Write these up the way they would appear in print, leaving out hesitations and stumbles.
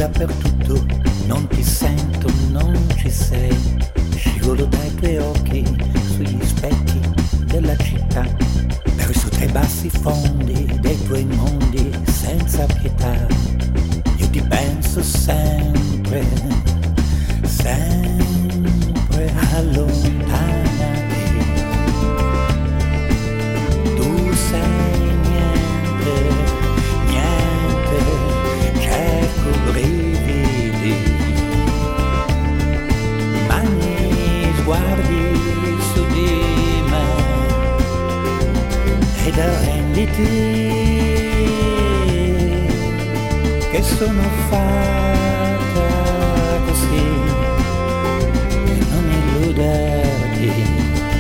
dappertutto, non ti sento, non ci sei. Scivolo dai tuoi occhi sugli specchi della città, verso tra i bassi fondi dei tuoi mondi senza pietà. Io ti penso sempre, sempre allontanati. Tu sei niente, niente, cerco brividi, mani, sguardi su di me ed arrenditi che sono fatta così e non illuderti.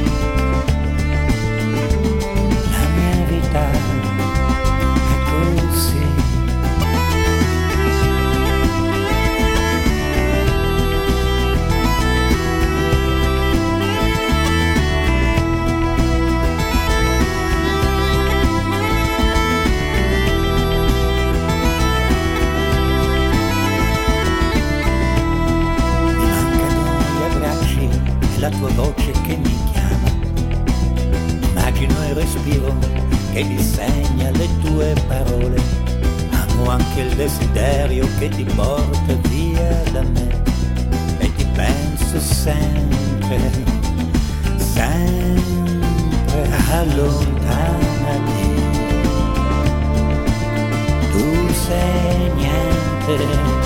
La mia vita è così. La tua voce che mi chiama, immagino il respiro che disegna le tue parole, amo anche il desiderio che ti porta via da me e ti penso sempre, sempre allontanati. Tu sei niente,